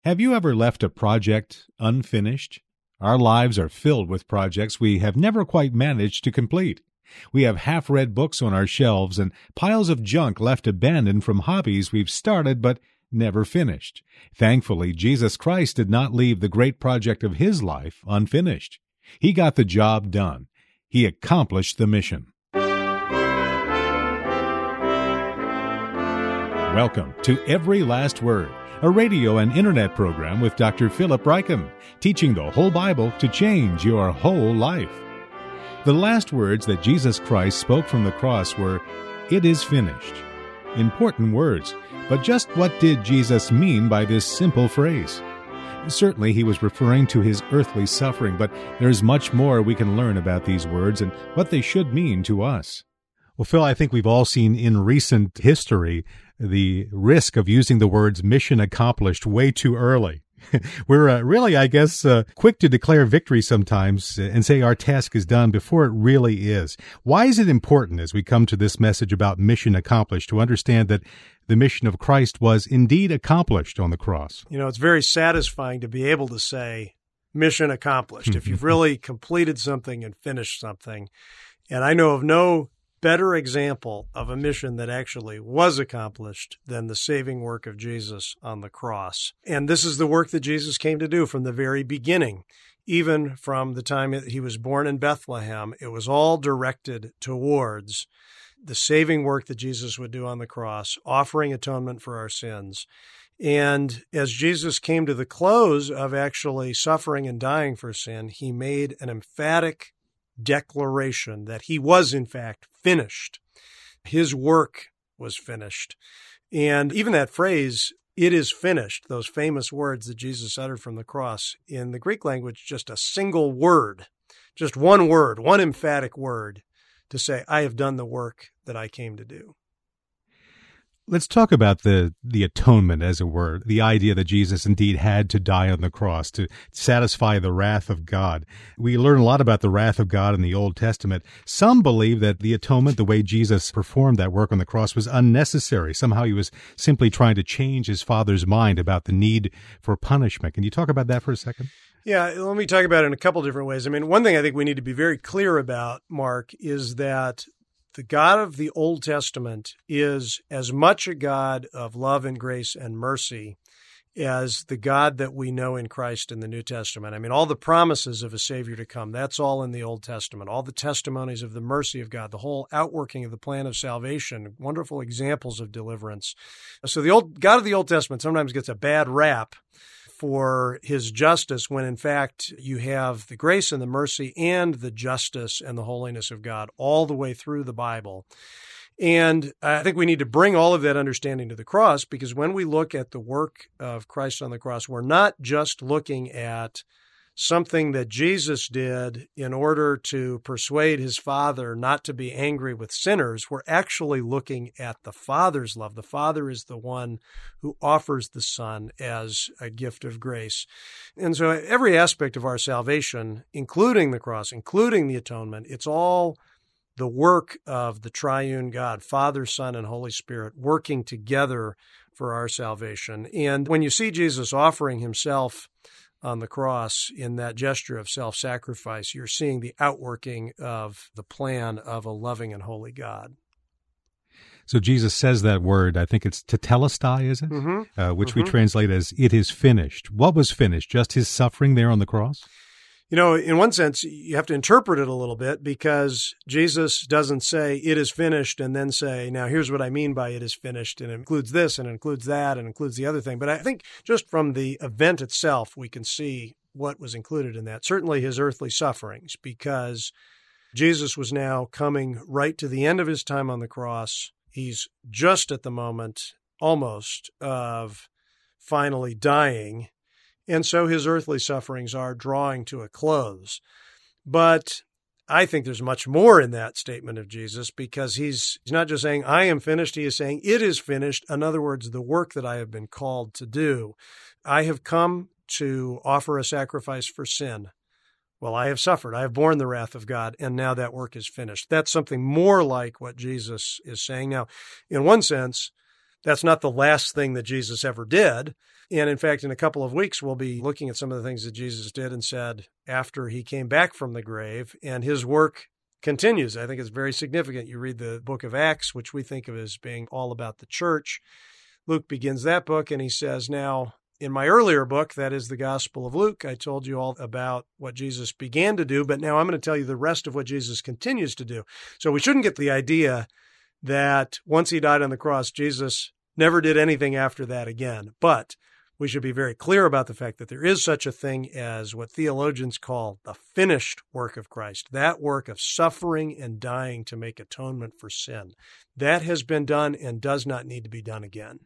Have you ever left a project unfinished? Our lives are filled with projects we have never quite managed to complete. We have half-read books on our shelves and piles of junk left abandoned from hobbies we've started but never finished. Thankfully, Jesus Christ did not leave the great project of His life unfinished. He got the job done. He accomplished the mission. Welcome to Every Last Word, a radio and internet program with Dr. Philip Ryken, teaching the whole Bible to change your whole life. The last words that Jesus Christ spoke from the cross were, "It is finished." Important words, but just what did Jesus mean by this simple phrase? Certainly he was referring to his earthly suffering, but there's much more we can learn about these words and what they should mean to us. Well, Phil, I think we've all seen in recent history the risk of using the words mission accomplished way too early. We're really, I guess, quick to declare victory sometimes and say our task is done before it really is. Why is it important as we come to this message about mission accomplished to understand that the mission of Christ was indeed accomplished on the cross? You know, it's very satisfying to be able to say mission accomplished if you've really completed something and finished something. And I know of no better example of a mission that actually was accomplished than the saving work of Jesus on the cross. And this is the work that Jesus came to do from the very beginning. Even from the time that he was born in Bethlehem, it was all directed towards the saving work that Jesus would do on the cross, offering atonement for our sins. And as Jesus came to the close of actually suffering and dying for sin, he made an emphatic declaration that he was, in fact, finished. His work was finished. And even that phrase, "it is finished," those famous words that Jesus uttered from the cross, in the Greek language, just a single word, just one word, one emphatic word to say, I have done the work that I came to do. Let's talk about the atonement, as it were, the idea that Jesus indeed had to die on the cross to satisfy the wrath of God. We learn a lot about the wrath of God in the Old Testament. Some believe that the atonement, the way Jesus performed that work on the cross, was unnecessary. Somehow he was simply trying to change his Father's mind about the need for punishment. Can you talk about that for a second? Yeah, let me talk about it in a couple different ways. I mean, one thing I think we need to be very clear about, Mark, is that the God of the Old Testament is as much a God of love and grace and mercy as the God that we know in Christ in the New Testament. I mean, all the promises of a Savior to come, that's all in the Old Testament. All the testimonies of the mercy of God, the whole outworking of the plan of salvation, wonderful examples of deliverance. So the God of the Old Testament sometimes gets a bad rap for his justice, when in fact you have the grace and the mercy and the justice and the holiness of God all the way through the Bible. And I think we need to bring all of that understanding to the cross, because when we look at the work of Christ on the cross, we're not just looking at something that Jesus did in order to persuade his Father not to be angry with sinners. We're actually looking at the Father's love. The Father is the one who offers the Son as a gift of grace. And so every aspect of our salvation, including the cross, including the atonement, it's all the work of the triune God, Father, Son, and Holy Spirit, working together for our salvation. And when you see Jesus offering himself on the cross in that gesture of self-sacrifice, you're seeing the outworking of the plan of a loving and holy God. So Jesus says that word, I think it's tetelestai, is it? Mm-hmm. Which we translate as "it is finished." What was finished? Just his suffering there on the cross? You know, in one sense, you have to interpret it a little bit, because Jesus doesn't say "it is finished" and then say, now here's what I mean by "it is finished," and it includes this and it includes that and includes the other thing. But I think just from the event itself, we can see what was included in that. Certainly his earthly sufferings, because Jesus was now coming right to the end of his time on the cross. He's just at the moment, almost, of finally dying. And so his earthly sufferings are drawing to a close. But I think there's much more in that statement of Jesus, because he's not just saying, I am finished. He is saying, it is finished. In other words, the work that I have been called to do. I have come to offer a sacrifice for sin. Well, I have suffered. I have borne the wrath of God, and now that work is finished. That's something more like what Jesus is saying. Now, in one sense, That's not the last thing that Jesus ever did. And in fact, in a couple of weeks, we'll be looking at some of the things that Jesus did and said after he came back from the grave, and his work continues. I think it's very significant. You read the book of Acts, which we think of as being all about the church. Luke begins that book, and he says, now, in my earlier book, that is the Gospel of Luke, I told you all about what Jesus began to do, but now I'm going to tell you the rest of what Jesus continues to do. So we shouldn't get the idea that once he died on the cross, Jesus never did anything after that again. But we should be very clear about the fact that there is such a thing as what theologians call the finished work of Christ, that work of suffering and dying to make atonement for sin. That has been done and does not need to be done again.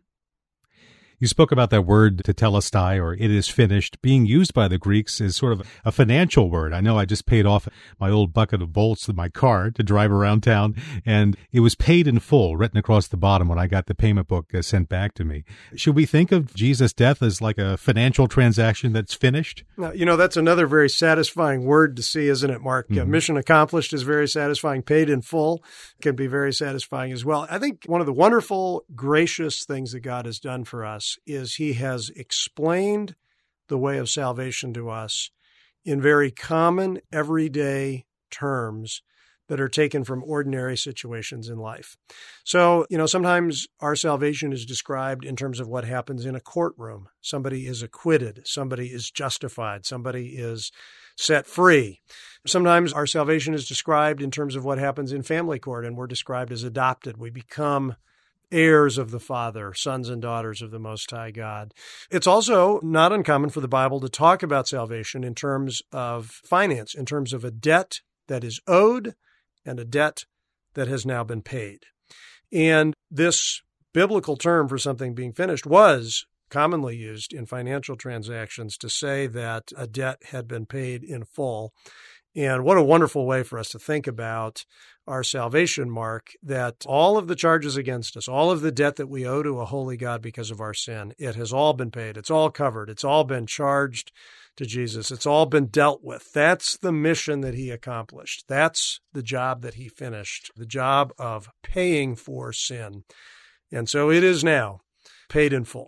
You spoke about that word tetelestai, or it is finished, being used by the Greeks as sort of a financial word. I know I just paid off my old bucket of bolts with my car to drive around town, and it was paid in full, written across the bottom when I got the payment book sent back to me. Should we think of Jesus' death as like a financial transaction that's finished? Now, that's another very satisfying word to see, isn't it, Mark? Mm-hmm. Mission accomplished is very satisfying. Paid in full can be very satisfying as well. I think one of the wonderful, gracious things that God has done for us is he has explained the way of salvation to us in very common, everyday terms that are taken from ordinary situations in life. So, sometimes our salvation is described in terms of what happens in a courtroom. Somebody is acquitted, somebody is justified, somebody is set free. Sometimes our salvation is described in terms of what happens in family court, and we're described as adopted. We become heirs of the Father, sons and daughters of the Most High God. It's also not uncommon for the Bible to talk about salvation in terms of finance, in terms of a debt that is owed and a debt that has now been paid. And this biblical term for something being finished was commonly used in financial transactions to say that a debt had been paid in full. And what a wonderful way for us to think about our salvation, Mark, that all of the charges against us, all of the debt that we owe to a holy God because of our sin, it has all been paid. It's all covered. It's all been charged to Jesus. It's all been dealt with. That's the mission that he accomplished. That's the job that he finished, the job of paying for sin. And so it is now paid in full.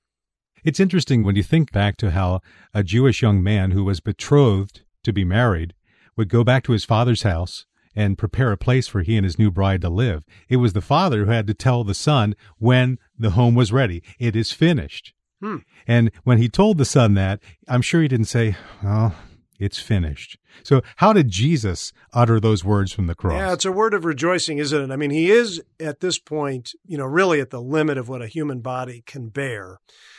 It's interesting when you think back to how a Jewish young man who was betrothed to be married would go back to his father's house and prepare a place for he and his new bride to live. It was the father who had to tell the son when the home was ready. It is finished. And when he told the son that, I'm sure he didn't say, oh, it's finished. So how did Jesus utter those words from the cross? Yeah, it's a word of rejoicing, isn't it? I mean, he is at this point, really at the limit of what a human body can bear,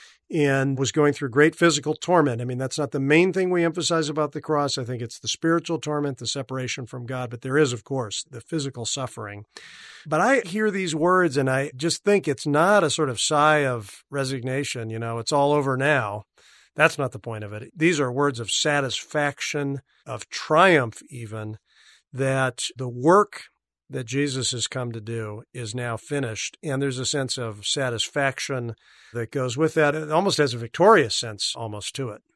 and was going through great physical torment. I mean, that's not the main thing we emphasize about the cross. I think it's the spiritual torment, the separation from God. But there is, of course, the physical suffering. But I hear these words and I just think it's not a sort of sigh of resignation. It's all over now. That's not the point of it. These are words of satisfaction, of triumph even, that the work that Jesus has come to do is now finished. And there's a sense of satisfaction that goes with that. It almost has a victorious sense almost to it.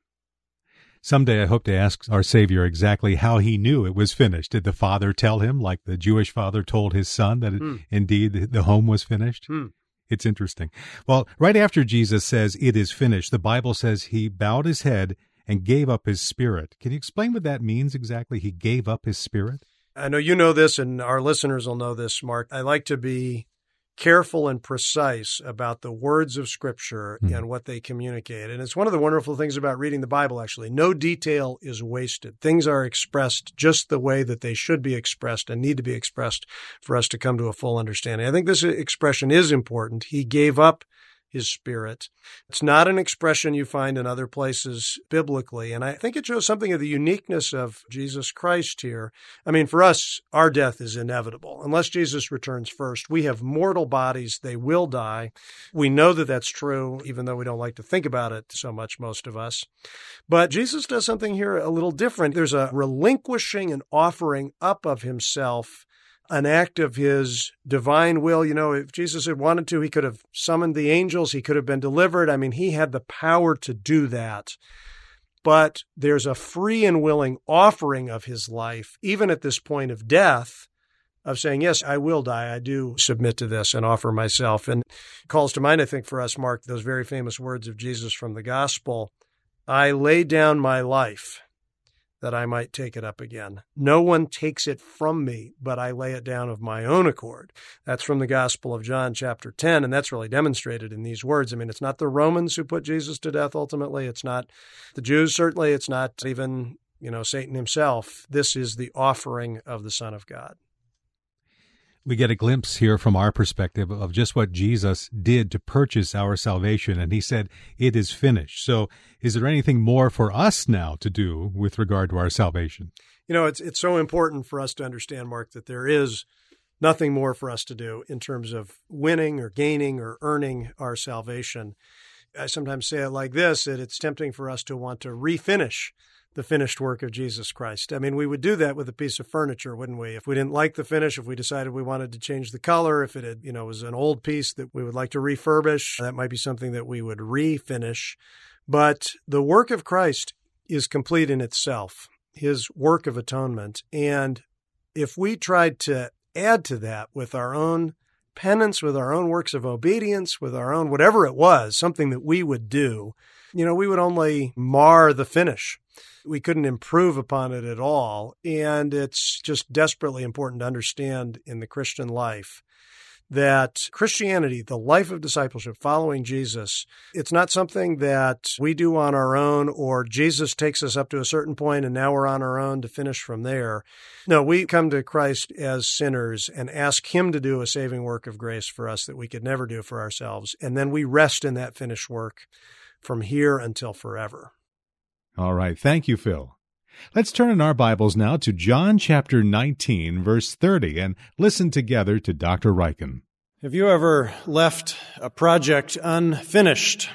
Someday I hope to ask our Savior exactly how he knew it was finished. Did the Father tell him, like the Jewish father told his son, that indeed the home was finished? It's interesting. Well, right after Jesus says it is finished, the Bible says he bowed his head and gave up his spirit. Can you explain what that means exactly? He gave up his spirit? I know you know this, and our listeners will know this, Mark. I like to be careful and precise about the words of Scripture and what they communicate. And it's one of the wonderful things about reading the Bible, actually. No detail is wasted. Things are expressed just the way that they should be expressed and need to be expressed for us to come to a full understanding. I think this expression is important. He gave up his spirit. It's not an expression you find in other places biblically, and I think it shows something of the uniqueness of Jesus Christ here. I mean, for us, our death is inevitable. Unless Jesus returns first, we have mortal bodies. They will die. We know that that's true, even though we don't like to think about it so much, most of us. But Jesus does something here a little different. There's a relinquishing and offering up of himself, an act of his divine will. If Jesus had wanted to, he could have summoned the angels. He could have been delivered. I mean, he had the power to do that. But there's a free and willing offering of his life, even at this point of death, of saying, yes, I will die. I do submit to this and offer myself. And it calls to mind, I think, for us, Mark, those very famous words of Jesus from the gospel, I lay down my life that I might take it up again. No one takes it from me, but I lay it down of my own accord. That's from the Gospel of John, chapter 10, and that's really demonstrated in these words. I mean, it's not the Romans who put Jesus to death ultimately. It's not the Jews, certainly. It's not even, Satan himself. This is the offering of the Son of God. We get a glimpse here from our perspective of just what Jesus did to purchase our salvation, and he said, it is finished. So is there anything more for us now to do with regard to our salvation? It's so important for us to understand, Mark, that there is nothing more for us to do in terms of winning or gaining or earning our salvation. I sometimes say it like this, that it's tempting for us to want to refinish the finished work of Jesus Christ. I mean, we would do that with a piece of furniture, wouldn't we? If we didn't like the finish, if we decided we wanted to change the color, if it had, was an old piece that we would like to refurbish, that might be something that we would refinish. But the work of Christ is complete in itself, his work of atonement. And if we tried to add to that with our own penance, with our own works of obedience, with our own whatever it was, something that we would do, we would only mar the finish. We couldn't improve upon it at all. And it's just desperately important to understand in the Christian life that Christianity, the life of discipleship, following Jesus, it's not something that we do on our own or Jesus takes us up to a certain point and now we're on our own to finish from there. No, we come to Christ as sinners and ask him to do a saving work of grace for us that we could never do for ourselves. And then we rest in that finished work from here until forever. All right. Thank you, Phil. Let's turn in our Bibles now to John chapter 19, verse 30, and listen together to Dr. Ryken. Have you ever left a project unfinished?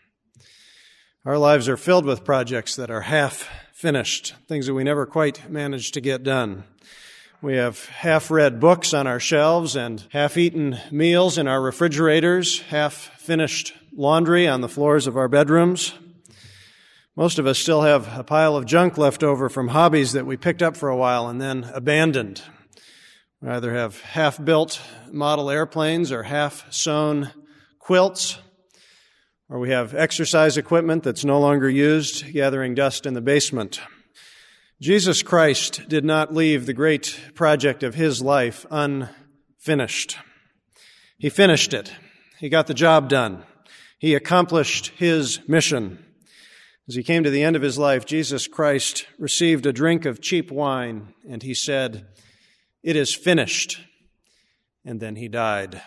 Our lives are filled with projects that are half finished, things that we never quite managed to get done. We have half-read books on our shelves and half-eaten meals in our refrigerators, half-finished laundry on the floors of our bedrooms. Most of us still have a pile of junk left over from hobbies that we picked up for a while and then abandoned. We either have half-built model airplanes or half-sewn quilts, or we have exercise equipment that's no longer used, gathering dust in the basement. Jesus Christ did not leave the great project of his life unfinished. He finished it. He got the job done. He accomplished his mission. As he came to the end of his life, Jesus Christ received a drink of cheap wine, and he said, "It is finished." And then he died.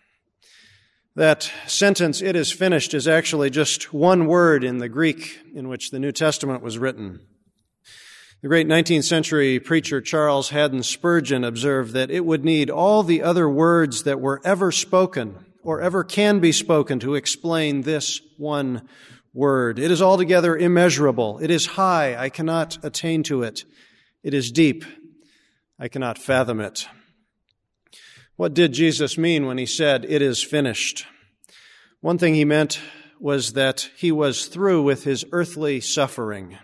That sentence, "it is finished," is actually just one word in the Greek in which the New Testament was written. The great 19th century preacher Charles Haddon Spurgeon observed that it would need all the other words that were ever spoken or ever can be spoken to explain this one word. It is altogether immeasurable. It is high. I cannot attain to it. It is deep. I cannot fathom it. What did Jesus mean when he said, "It is finished"? One thing he meant was that he was through with his earthly suffering.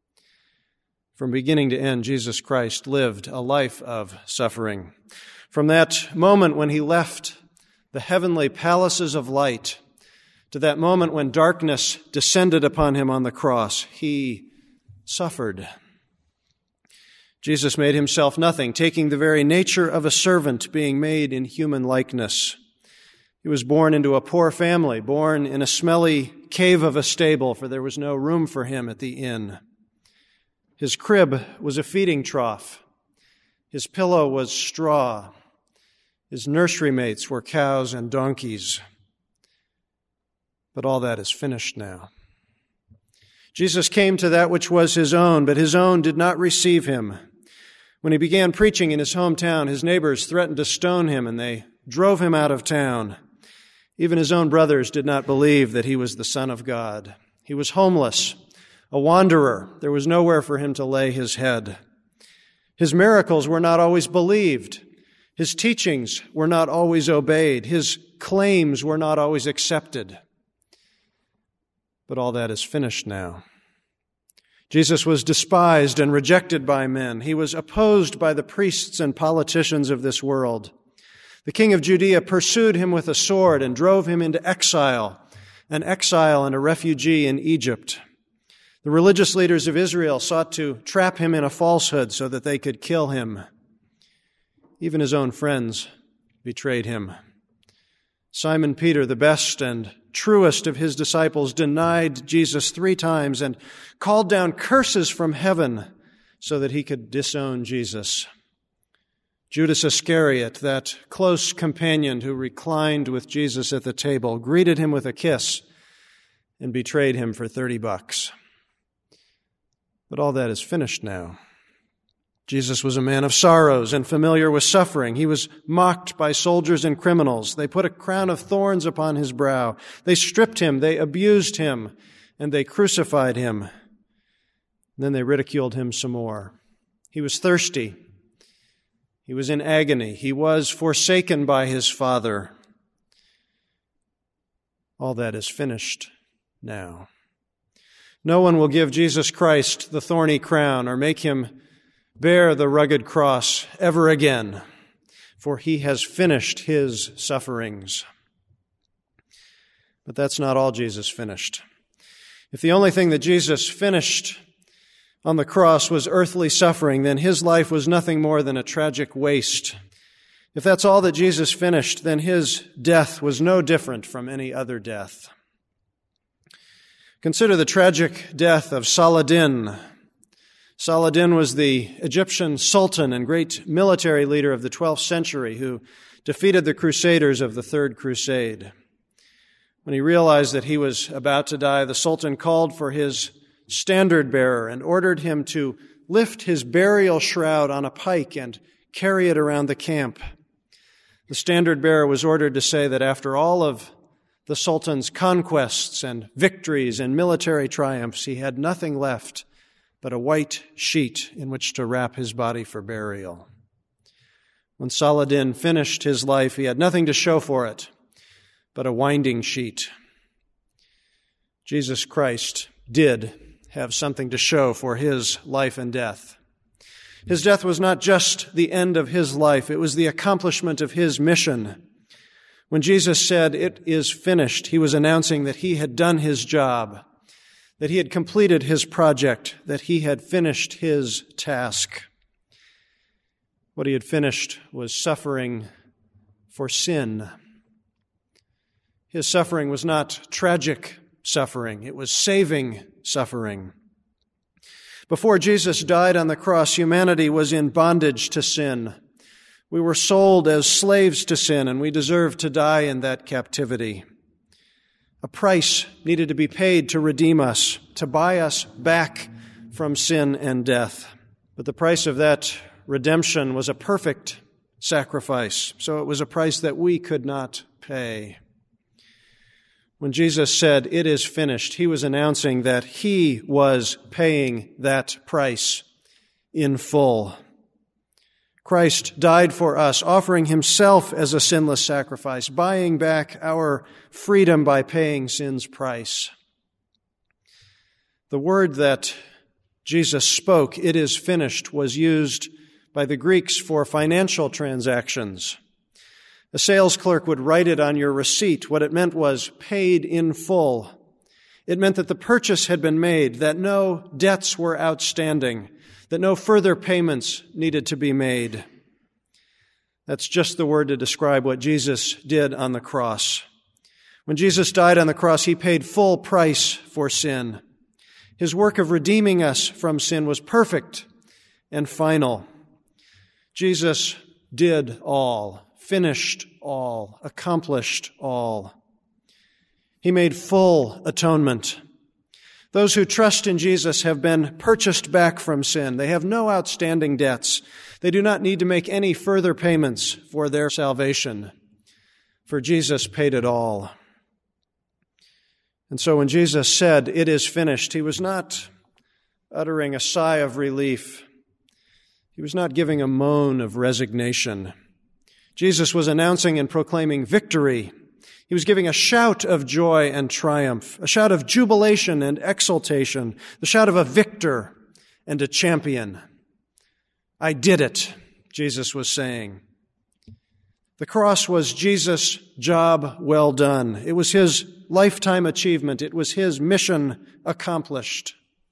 From beginning to end, Jesus Christ lived a life of suffering. From that moment when he left the heavenly palaces of light to that moment when darkness descended upon him on the cross, he suffered. Jesus made himself nothing, taking the very nature of a servant, being made in human likeness. He was born into a poor family, born in a smelly cave of a stable, for there was no room for him at the inn. His crib was a feeding trough. His pillow was straw. His nursery mates were cows and donkeys. But all that is finished now. Jesus came to that which was his own, but his own did not receive him. When he began preaching in his hometown, his neighbors threatened to stone him, and they drove him out of town. Even his own brothers did not believe that he was the Son of God. He was homeless, a wanderer. There was nowhere for him to lay his head. His miracles were not always believed. His teachings were not always obeyed. His claims were not always accepted. But all that is finished now. Jesus was despised and rejected by men. He was opposed by the priests and politicians of this world. The king of Judea pursued him with a sword and drove him into exile, an exile and a refugee in Egypt. The religious leaders of Israel sought to trap him in a falsehood so that they could kill him. Even his own friends betrayed him. Simon Peter, the best and truest of his disciples, denied Jesus 3 times and called down curses from heaven so that he could disown Jesus. Judas Iscariot, that close companion who reclined with Jesus at the table, greeted him with a kiss and betrayed him for $30. But all that is finished now. Jesus was a man of sorrows and familiar with suffering. He was mocked by soldiers and criminals. They put a crown of thorns upon his brow. They stripped him, they abused him, and they crucified him. Then they ridiculed him some more. He was thirsty. He was in agony. He was forsaken by his Father. All that is finished now. No one will give Jesus Christ the thorny crown or make him bear the rugged cross ever again, for he has finished his sufferings. But that's not all Jesus finished. If the only thing that Jesus finished on the cross was earthly suffering, then his life was nothing more than a tragic waste. If that's all that Jesus finished, then his death was no different from any other death. Consider the tragic death of Saladin. Saladin was the Egyptian sultan and great military leader of the 12th century who defeated the Crusaders of the Third Crusade. When he realized that he was about to die, the sultan called for his standard bearer and ordered him to lift his burial shroud on a pike and carry it around the camp. The standard bearer was ordered to say that after all of the sultan's conquests and victories and military triumphs, he had nothing left but a white sheet in which to wrap his body for burial. When Saladin finished his life, he had nothing to show for it but a winding sheet. Jesus Christ did have something to show for his life and death. His death was not just the end of his life, it was the accomplishment of his mission. When Jesus said, "It is finished," he was announcing that he had done his job, that he had completed his project, that he had finished his task. What he had finished was suffering for sin. His suffering was not tragic suffering, it was saving suffering. Before Jesus died on the cross, humanity was in bondage to sin. We were sold as slaves to sin, and we deserved to die in that captivity. A price needed to be paid to redeem us, to buy us back from sin and death. But the price of that redemption was a perfect sacrifice, so it was a price that we could not pay. When Jesus said, "It is finished," he was announcing that he was paying that price in full. Christ died for us, offering himself as a sinless sacrifice, buying back our freedom by paying sin's price. The word that Jesus spoke, "It is finished," was used by the Greeks for financial transactions. A sales clerk would write it on your receipt. What it meant was paid in full. It meant that the purchase had been made, that no debts were outstanding, that no further payments needed to be made. That's just the word to describe what Jesus did on the cross. When Jesus died on the cross, he paid full price for sin. His work of redeeming us from sin was perfect and final. Jesus did all, finished all, accomplished all. He made full atonement. Those who trust in Jesus have been purchased back from sin. They have no outstanding debts. They do not need to make any further payments for their salvation, for Jesus paid it all. And so when Jesus said, "It is finished," he was not uttering a sigh of relief. He was not giving a moan of resignation. Jesus was announcing and proclaiming victory. He was giving a shout of joy and triumph, a shout of jubilation and exultation, the shout of a victor and a champion. I did it, Jesus was saying. The cross was Jesus' job well done. It was his lifetime achievement. It was his mission accomplished.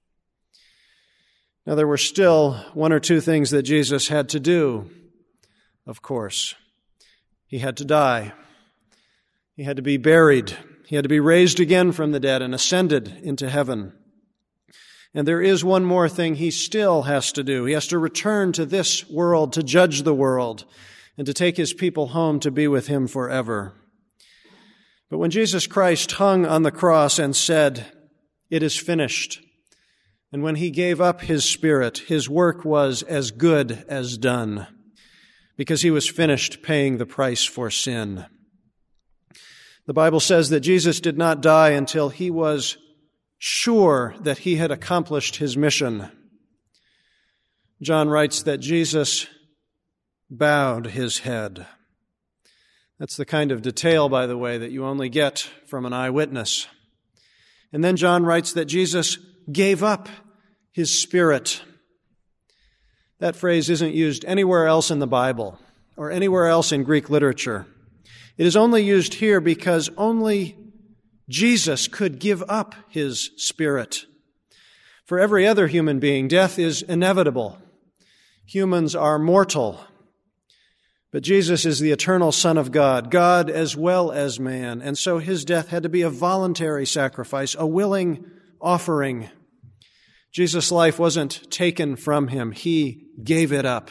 Now, there were still one or two things that Jesus had to do, of course. He had to die. He had to be buried. He had to be raised again from the dead and ascended into heaven. And there is one more thing he still has to do. He has to return to this world to judge the world and to take his people home to be with him forever. But when Jesus Christ hung on the cross and said, "It is finished," and when he gave up his spirit, his work was as good as done, because he was finished paying the price for sin. The Bible says that Jesus did not die until he was sure that he had accomplished his mission. John writes that Jesus bowed his head. That's the kind of detail, by the way, that you only get from an eyewitness. And then John writes that Jesus gave up his spirit. That phrase isn't used anywhere else in the Bible or anywhere else in Greek literature. It is only used here because only Jesus could give up his spirit. For every other human being, death is inevitable. Humans are mortal. But Jesus is the eternal Son of God, God as well as man, and so his death had to be a voluntary sacrifice, a willing offering. Jesus' life wasn't taken from him. He gave it up.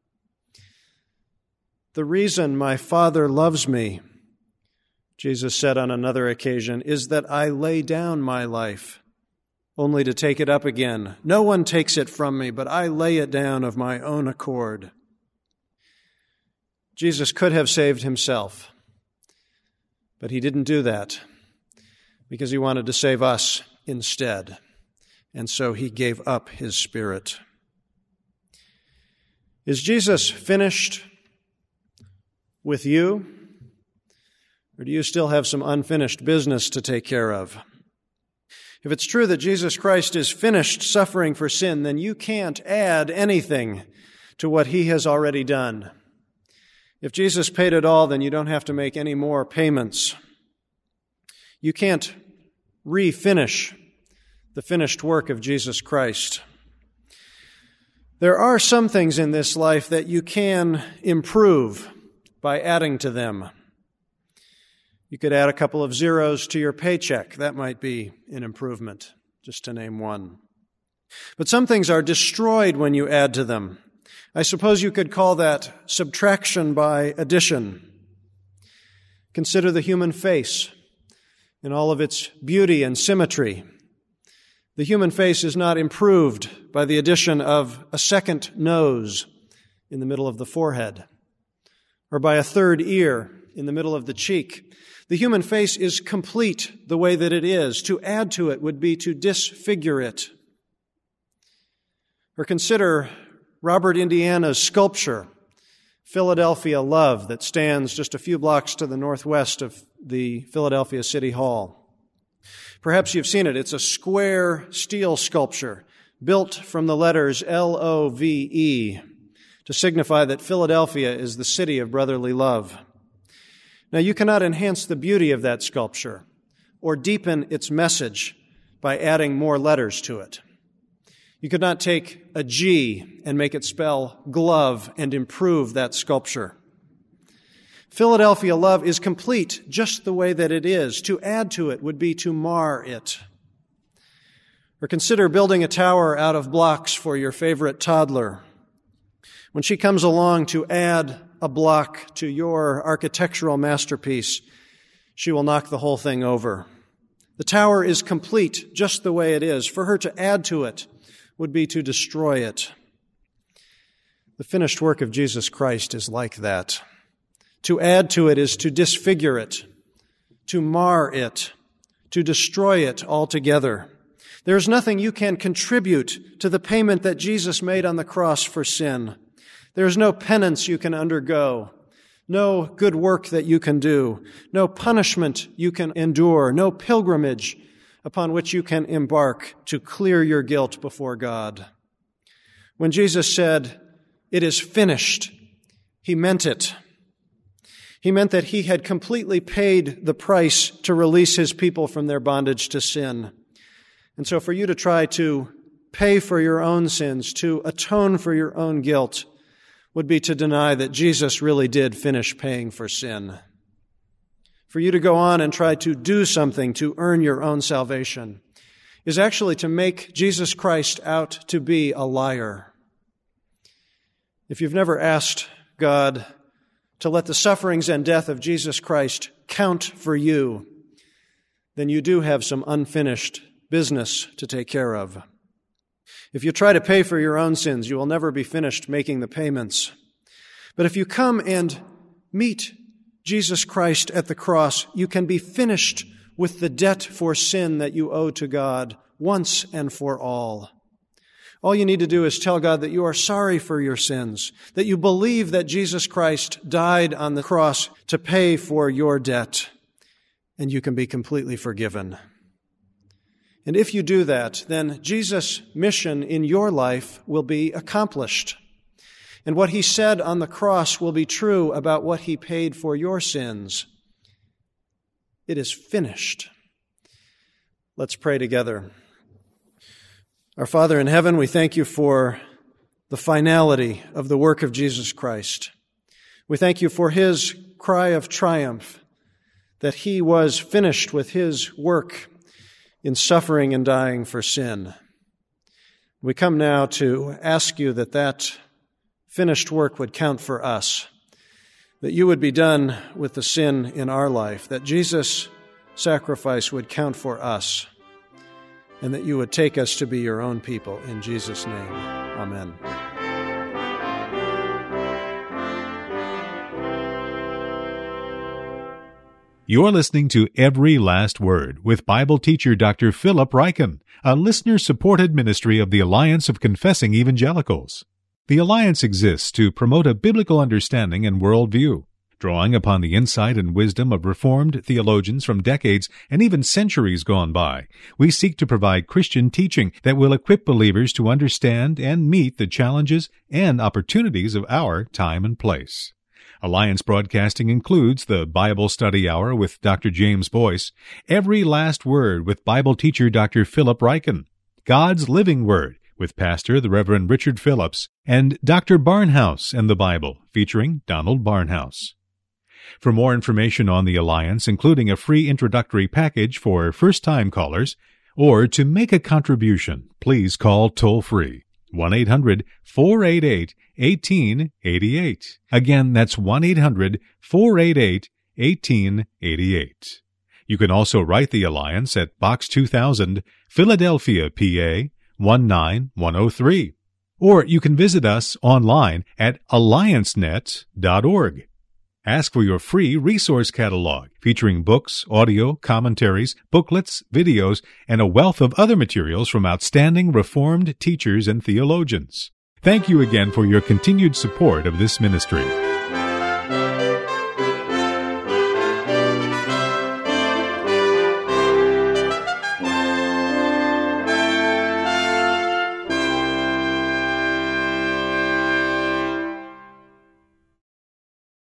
The reason my Father loves me, Jesus said on another occasion, is that I lay down my life, only to take it up again. No one takes it from me, but I lay it down of my own accord. Jesus could have saved himself, but he didn't do that because he wanted to save us instead, and so he gave up his spirit. Is Jesus finished with you, or do you still have some unfinished business to take care of? If it's true that Jesus Christ is finished suffering for sin, then you can't add anything to what he has already done. If Jesus paid it all, then you don't have to make any more payments. You can't refinish the finished work of Jesus Christ. There are some things in this life that you can improve by adding to them. You could add a couple of zeros to your paycheck. That might be an improvement, just to name one. But some things are destroyed when you add to them. I suppose you could call that subtraction by addition. Consider the human face in all of its beauty and symmetry. The human face is not improved by the addition of a second nose in the middle of the forehead, or by a third ear in the middle of the cheek. The human face is complete the way that it is. To add to it would be to disfigure it. Or consider Robert Indiana's sculpture, Philadelphia Love, that stands just a few blocks to the northwest of the Philadelphia City Hall. Perhaps you've seen it. It's a square steel sculpture built from the letters L-O-V-E to signify that Philadelphia is the city of brotherly love. Now, you cannot enhance the beauty of that sculpture or deepen its message by adding more letters to it. You could not take a G and make it spell glove and improve that sculpture. Philadelphia Love is complete just the way that it is. To add to it would be to mar it. Or consider building a tower out of blocks for your favorite toddler. When she comes along to add a block to your architectural masterpiece, she will knock the whole thing over. The tower is complete just the way it is. For her to add to it would be to destroy it. The finished work of Jesus Christ is like that. To add to it is to disfigure it, to mar it, to destroy it altogether. There is nothing you can contribute to the payment that Jesus made on the cross for sin. There is no penance you can undergo, no good work that you can do, no punishment you can endure, no pilgrimage upon which you can embark to clear your guilt before God. When Jesus said, "It is finished," he meant it. He meant that he had completely paid the price to release his people from their bondage to sin. And so for you to try to pay for your own sins, to atone for your own guilt, would be to deny that Jesus really did finish paying for sin. For you to go on and try to do something to earn your own salvation is actually to make Jesus Christ out to be a liar. If you've never asked God to let the sufferings and death of Jesus Christ count for you, then you do have some unfinished business to take care of. If you try to pay for your own sins, you will never be finished making the payments. But if you come and meet Jesus Christ at the cross, you can be finished with the debt for sin that you owe to God once and for all. All you need to do is tell God that you are sorry for your sins, that you believe that Jesus Christ died on the cross to pay for your debt, and you can be completely forgiven. And if you do that, then Jesus' mission in your life will be accomplished. And what he said on the cross will be true about what he paid for your sins. It is finished. Let's pray together. Our Father in heaven, we thank you for the finality of the work of Jesus Christ. We thank you for his cry of triumph, that he was finished with his work in suffering and dying for sin. We come now to ask you that that finished work would count for us, that you would be done with the sin in our life, that Jesus' sacrifice would count for us, and that you would take us to be your own people. In Jesus' name, amen. You're listening to Every Last Word with Bible teacher Dr. Philip Ryken, a listener-supported ministry of the Alliance of Confessing Evangelicals. The Alliance exists to promote a biblical understanding and worldview, drawing upon the insight and wisdom of Reformed theologians from decades and even centuries gone by. We seek to provide Christian teaching that will equip believers to understand and meet the challenges and opportunities of our time and place. Alliance broadcasting includes the Bible Study Hour with Dr. James Boyce, Every Last Word with Bible teacher Dr. Philip Ryken, God's Living Word with Pastor the Reverend Richard Phillips, and Dr. Barnhouse and the Bible featuring Donald Barnhouse. For more information on the Alliance, including a free introductory package for first-time callers, or to make a contribution, please call toll-free 1-800-488-1888. Again, that's 1-800-488-1888. You can also write the Alliance at Box 2000, Philadelphia, PA 19103. Or you can visit us online at alliancenet.org. Ask for your free resource catalog featuring books, audio, commentaries, booklets, videos, and a wealth of other materials from outstanding Reformed teachers and theologians. Thank you again for your continued support of this ministry.